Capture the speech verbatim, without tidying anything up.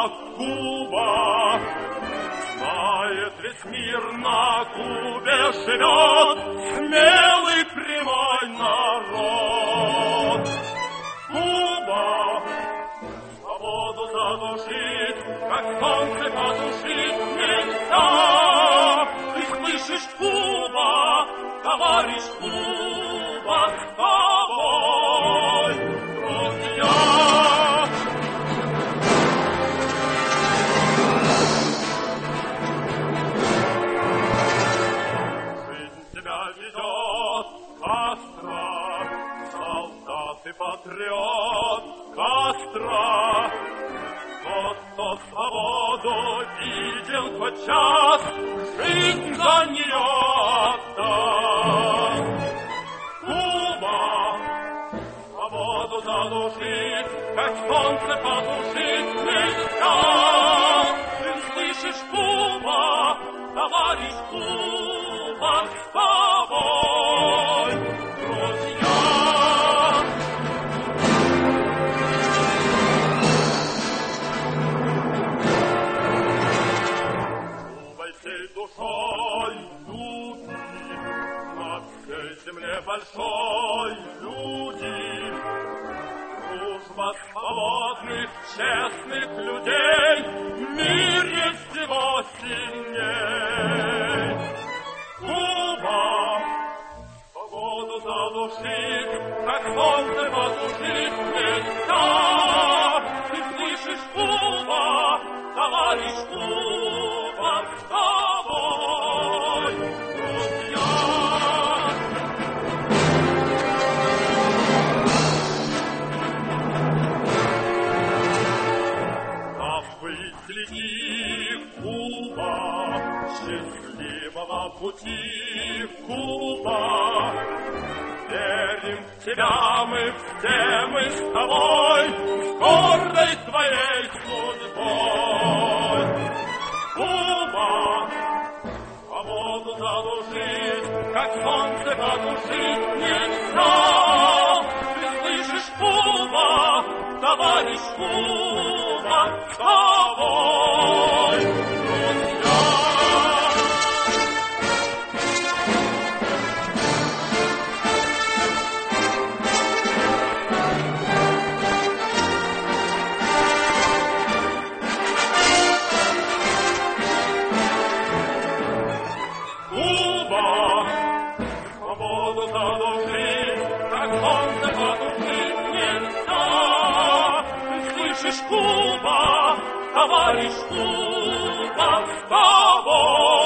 Куба. Знает весь мир, на Кубе живет смелый прямой народ. Куба свободу задушить, как солнце потушить нельзя. Ты слышишь, Куба, товарищ Куба, с тобой, друзья. Ведет Кастро, солдат и патриот Кастро. Тот, кто свободу видел хоть час, жизнь за нее отдаст. Куба свободу задушить, как солнце потушить нельзя. Ты слышишь, Куба, товарищ Куба, с тобой, друзья. Кубой всей душой люди, на всей земле большой люди. Дружба свободных, честных людей в мире всего сильней. Куба свободу задушить, как солнце потушить нельзя. Ты слышишь, Куба, товарищ Куба, с тобой, друзья. А быть лети, Куба, счастливого пути, Куба. Верим в тебя мы, все мы с тобой, с гордой твоей судьбой. Куба, свободу задушить, как солнце потушить нельзя. Ты слышишь, Куба, товарищ Куба, с тобой, друзья. Свободу задушить, как солнце потушить нельзя. Ты слышишь, Куба, товарищ Куба, с тобой.